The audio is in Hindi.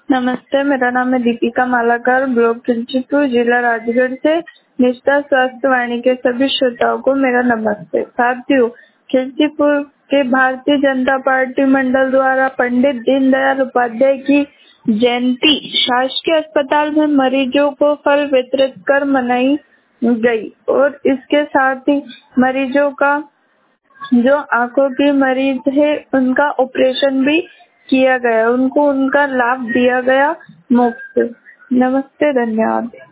नमस्ते, मेरा नाम है दीपिका मालाकर, ब्लॉक खिलचीपुर, जिला राजगढ़ से। निष्ठा स्वास्थ्य वाणी के सभी श्रोताओं को मेरा नमस्ते। साथियों, खिलचीपुर के भारतीय जनता पार्टी मंडल द्वारा पंडित दीनदयाल उपाध्याय की जयंती शासकीय अस्पताल में मरीजों को फल वितरित कर मनाई गई और इसके साथ ही मरीजों का जो आंखों की मरीज है उनका ऑपरेशन भी किया गया, उनको उनका लाभ दिया गया मुफ्त। नमस्ते, धन्यवाद।